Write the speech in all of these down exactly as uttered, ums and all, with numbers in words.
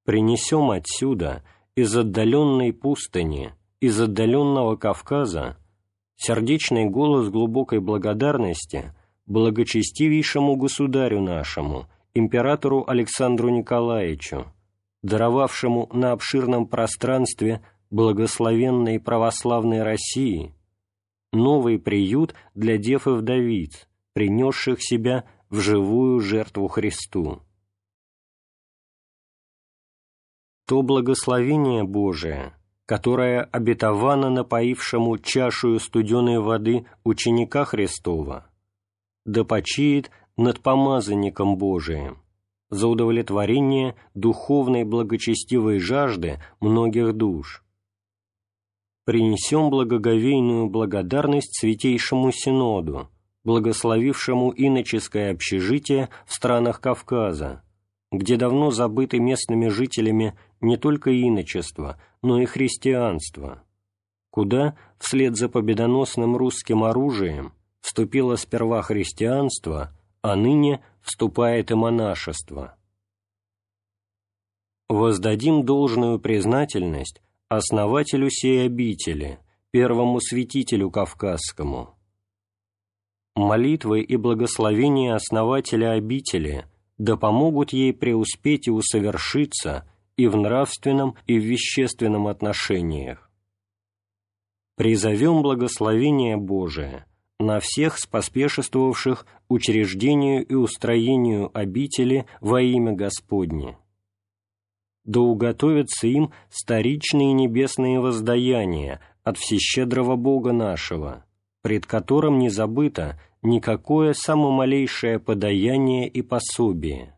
принесем отсюда, из отдаленной пустыни, из отдаленного Кавказа, сердечный голос глубокой благодарности благочестивейшему государю нашему, императору Александру Николаевичу, даровавшему на обширном пространстве благословенной православной России новый приют для дев и вдовиц, принесших себя в живую жертву Христу. То благословение Божие, которое обетовано напоившему чашею студеной воды ученика Христова, да почиет над помазанником Божиим за удовлетворение духовной благочестивой жажды многих душ. Принесем благоговейную благодарность Святейшему Синоду, благословившему иноческое общежитие в странах Кавказа, где давно забыты местными жителями не только иночество, но и христианство, куда, вслед за победоносным русским оружием, вступило сперва христианство, а ныне вступает и монашество. Воздадим должную признательность основателю сей обители, первому святителю кавказскому. Молитвы и благословения основателя обители да помогут ей преуспеть и усовершиться и в нравственном, и в вещественном отношениях. Призовем благословение Божие на всех споспешествовавших учреждению и устроению обители во имя Господне. Да уготовятся им старичные небесные воздаяния от всещедрого Бога нашего, пред которым не забыто никакое самомалейшее подаяние и пособие.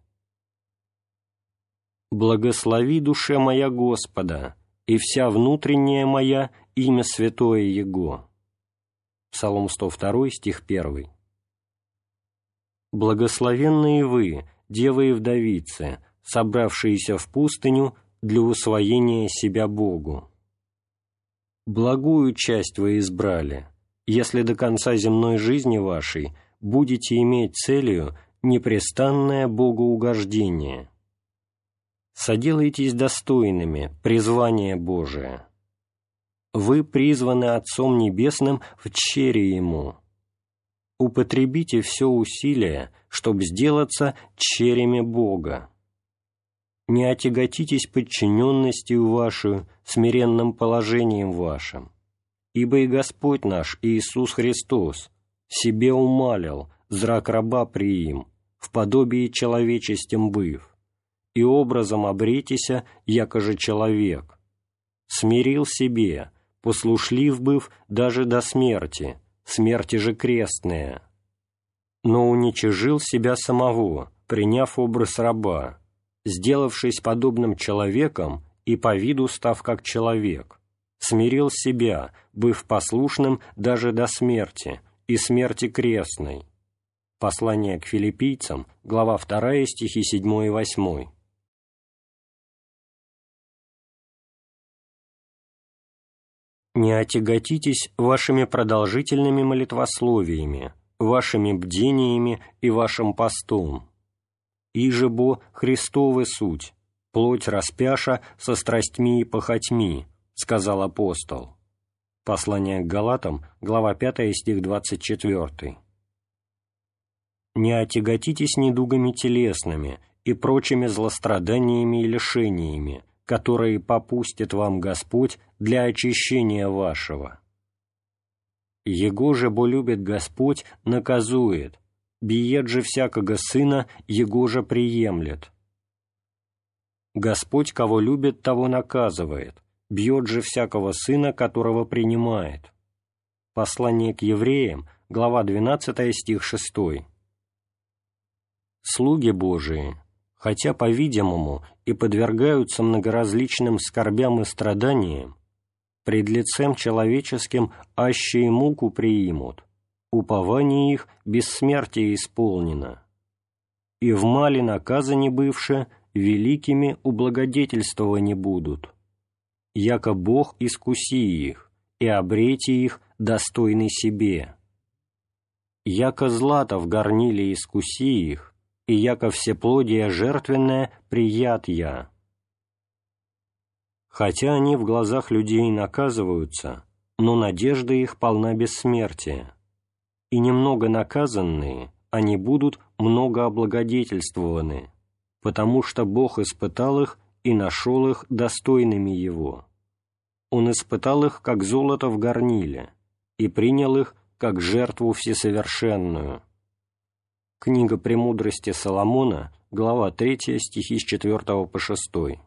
Благослови, душе моя, Господа, и вся внутренняя моя имя святое Его. Псалом сто два, стих один. Благословенны и вы, девы и вдовицы, собравшиеся в пустыню для усвоения себя Богу. Благую часть вы избрали, если до конца земной жизни вашей будете иметь целью непрестанное богоугождение. Соделайтесь достойными призвания Божия. Вы призваны Отцом Небесным в чере Ему. Употребите все усилия, чтобы сделаться черями Бога. Не отяготитесь подчиненностью вашу, смиренным положением вашим, ибо и Господь наш Иисус Христос себе умалил зрак раба приим, в подобии человечестем быв, и образом обретися, якоже человек, смирил себе, послушлив быв даже до смерти, смерти же крестная, но уничижил себя самого, приняв образ раба, сделавшись подобным человеком и по виду став как человек, смирил себя, быв послушным даже до смерти и смерти крестной. Послание к Филиппийцам, глава вторая, стихи седьмой и восьмой. Не отяготитесь вашими продолжительными молитвословиями, вашими бдениями и вашим постом. Иже бо Христовы суть, плоть распяша со страстьми и похотьми, сказал апостол. Послание к Галатам, глава пятая, стих двадцать четвёртый. Не отяготитесь недугами телесными и прочими злостраданиями и лишениями, которые попустит вам Господь для очищения вашего. Его же бо любит Господь, наказует, биет же всякого сына, его же приемлет. Господь, кого любит, того наказывает, бьет же всякого сына, которого принимает. Послание к евреям, глава двенадцатая, стих шестой. Слуги Божии, хотя, по-видимому, и подвергаются многоразличным скорбям и страданиям, пред лицем человеческим аще и муку приимут, упование их бессмертие исполнено, и в мале наказа не бывше, великими ублагодетельствовани будут, яко Бог искуси их, и обрети их достойны себе. Яко злато в горниле искуси их, и яко всеплодие жертвенное прият я. хотя они в глазах людей наказываются, но надежда их полна бессмертия, и немного наказанные, они будут много облагодетельствованы, потому что Бог испытал их и нашел их достойными Его. Он испытал их, как золото в горниле, и принял их, как жертву всесовершенную». Книга «Премудрости Соломона», глава третья, стихи с четвёртого по шестой.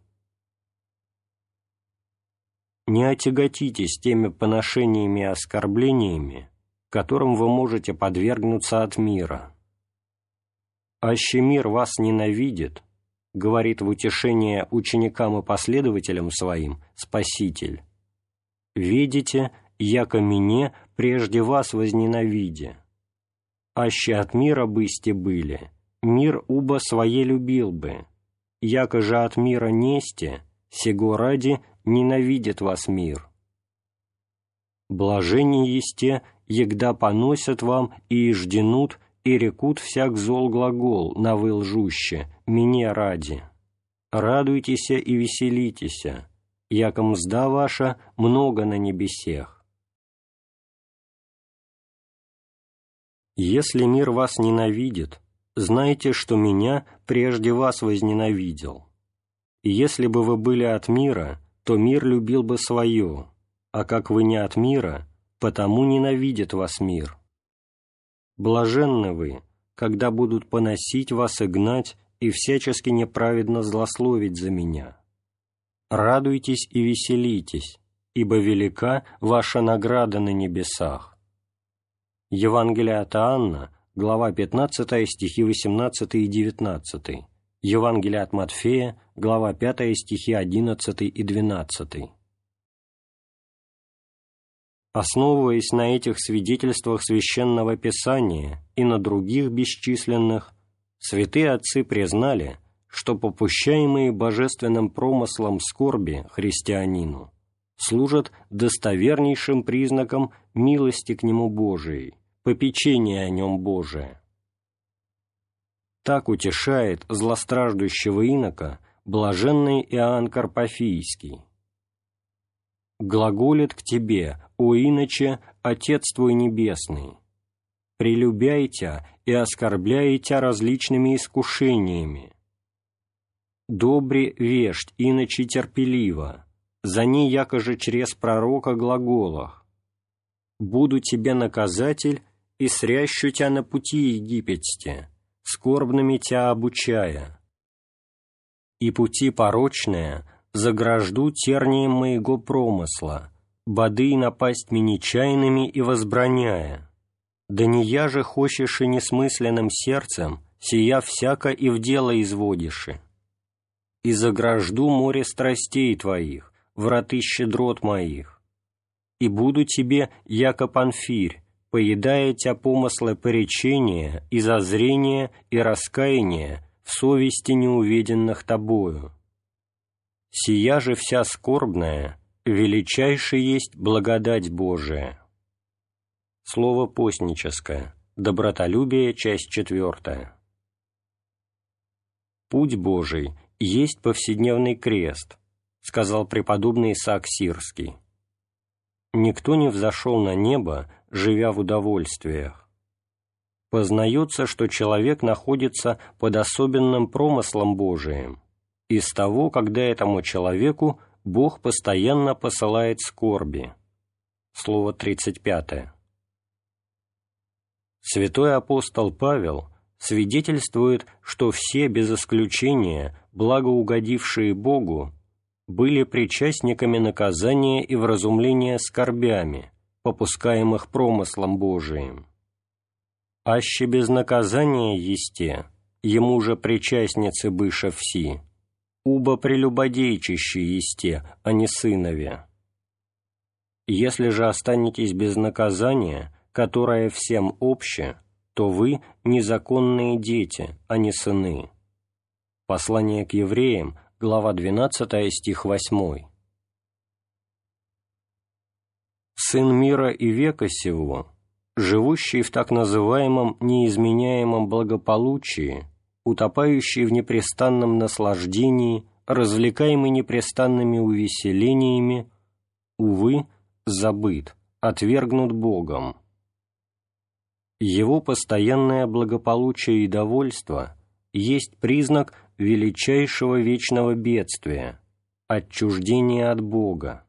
Не отяготитесь теми поношениями и оскорблениями, которым вы можете подвергнуться от мира. «Аще мир вас ненавидит», — говорит в утешение ученикам и последователям своим Спаситель, «видите, яко мне прежде вас возненавиде. Аще от мира бысте были, мир убо свое любил бы, яко же от мира несте, сего ради ненавидит вас мир. Блажение есте, егда поносят вам и ижденут, и рекут всяк зол глагол, навы лжуще, мне ради. Радуйтеся и веселитеся, яко мзда ваша много на небесех. Если мир вас ненавидит, знайте, что меня прежде вас возненавидел. И если бы вы были от мира, то мир любил бы свое, а как вы не от мира, потому ненавидит вас мир. Блаженны вы, когда будут поносить вас и гнать, и всячески неправедно злословить за меня. Радуйтесь и веселитесь, ибо велика ваша награда на небесах». Евангелие от Иоанна, глава пятнадцатая, стихи восемнадцатый и девятнадцатый. Евангелие от Матфея, глава пятая, стихи одиннадцатый и двенадцатый. Основываясь на этих свидетельствах Священного Писания и на других бесчисленных, святые отцы признали, что попущаемые божественным промыслом скорби христианину служат достовернейшим признаком милости к нему Божией, попечения о нем Божия. Так утешает злостраждущего инока блаженный Иоанн Карпафийский. «Глаголит к тебе, о иноче, Отец твой Небесный, прелюбяй тя и оскорбляй тя различными искушениями. Добре веждь, иноче терпеливо, за ней якоже чрез пророка глаголах. Буду тебе наказатель, и срящу тя на пути египетсте, скорбными тя обучая. И пути порочные загражду тернием моего промысла, боды и напасть ми нечаянными и возбраняя. Да не я же хочешь и несмысленным сердцем, сия всяко и в дело изводиши. И загражду море страстей твоих, враты щедрот моих. И буду тебе, яко панфирь, поедая тя помыслы поречения и зазрения и раскаяния в совести неуведенных тобою. Сия же вся скорбная, величайше есть благодать Божия». Слово постническое. Добротолюбие, часть четвертая. «Путь Божий есть повседневный крест», — сказал преподобный Исаак Сирский. «Никто не взошел на небо, живя в удовольствиях. Познается, что человек находится под особенным промыслом Божиим, из того, когда этому человеку Бог постоянно посылает скорби». Слово тридцать пятое. Святой апостол Павел свидетельствует, что все, без исключения, благоугодившие Богу, были причастниками наказания и вразумления скорбями, попускаемых промыслом Божиим. Аще без наказания есте, ему же причастницы быша все, убо прелюбодейчище есте, а не сынове. Если же останетесь без наказания, которое всем обще, то вы незаконные дети, а не сыны». Послание к евреям, глава двенадцатая, стих восьмой. Сын мира и века сего, живущий в так называемом неизменяемом благополучии, утопающий в непрестанном наслаждении, развлекаемый непрестанными увеселениями, увы, забыт, отвергнут Богом. Его постоянное благополучие и довольство есть признак величайшего вечного бедствия, отчуждения от Бога.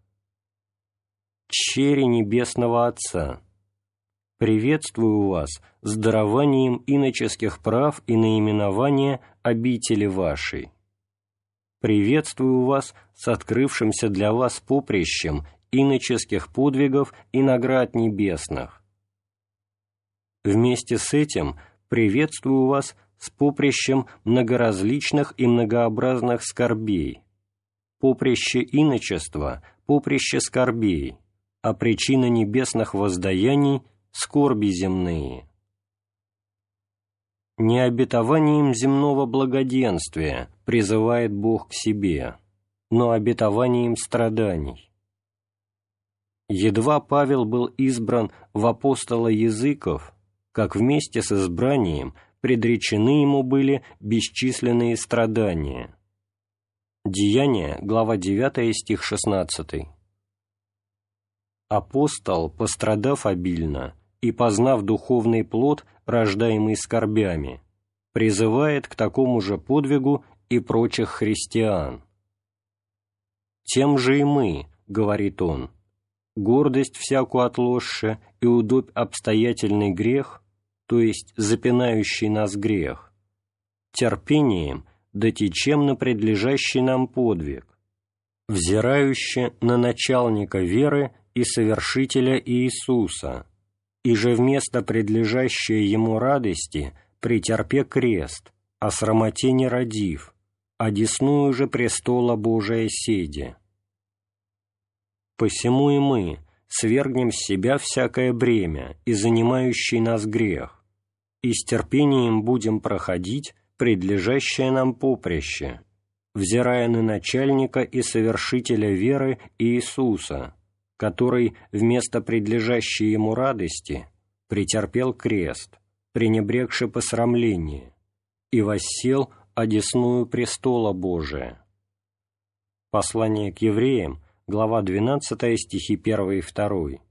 Чере Небесного Отца, приветствую вас с дарованием иноческих прав и наименования обители вашей. Приветствую вас с открывшимся для вас поприщем иноческих подвигов и наград небесных. Вместе с этим приветствую вас с поприщем многоразличных и многообразных скорбей. Поприще иночества, поприще скорбей, а причина небесных воздаяний — скорби земные. Не обетованием земного благоденствия призывает Бог к себе, но обетованием страданий. Едва Павел был избран в апостола языков, как вместе с избранием предречены ему были бесчисленные страдания. Деяния, глава девятая, стих шестнадцатый. Апостол, пострадав обильно и познав духовный плод, рождаемый скорбями, призывает к такому же подвигу и прочих христиан. «Тем же и мы, — говорит он, — гордость всякую отложше и удобь обстоятельный грех, то есть запинающий нас грех, терпением дотечем на предлежащий нам подвиг, взирающий на начальника веры и совершителя Иисуса, и же вместо предлежащей ему радости претерпе крест, о срамоте не родив, одесную же престола Божия седи. Посему и мы свергнем с себя всякое бремя и занимающий нас грех, и с терпением будем проходить предлежащее нам поприще, взирая на начальника и совершителя веры Иисуса, который вместо предлежащей ему радости претерпел крест, пренебрегши посрамление, и воссел одесную престола Божия». Послание к евреям, глава двенадцатая, стихи первый и второй.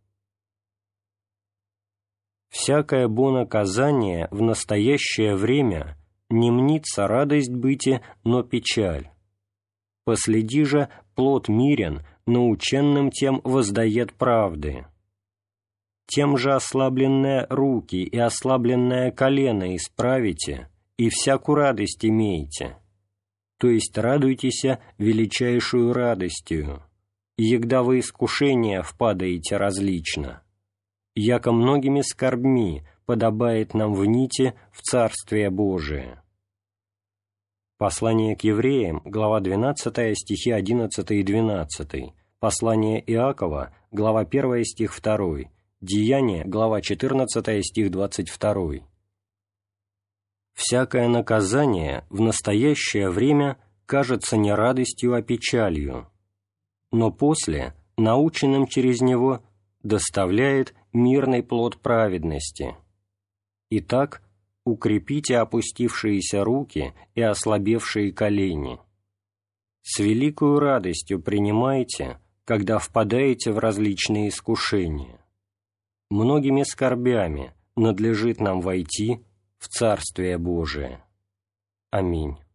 «Всякое бо наказание в настоящее время не мнится радость быти, но печаль. Последи же плод мирен, наученным тем воздает правды. Тем же ослабленные руки и ослабленное колено исправите, и всякую радость имейте, то есть радуйтесь величайшую радостью, егда вы искушения впадаете различно, яко многими скорбьми подобает нам вните в Царствие Божие». Послание к евреям, глава двенадцатая, стихи одиннадцатый и двенадцатый, послание Иакова, глава первая, стих второй, Деяния, глава четырнадцатая, стих двадцать второй. «Всякое наказание в настоящее время кажется не радостью, а печалью, но после, наученным через него, доставляет мирный плод праведности. Итак, укрепите опустившиеся руки и ослабевшие колени. С великою радостью принимайте, когда впадаете в различные искушения. Многими скорбями надлежит нам войти в Царствие Божие. Аминь».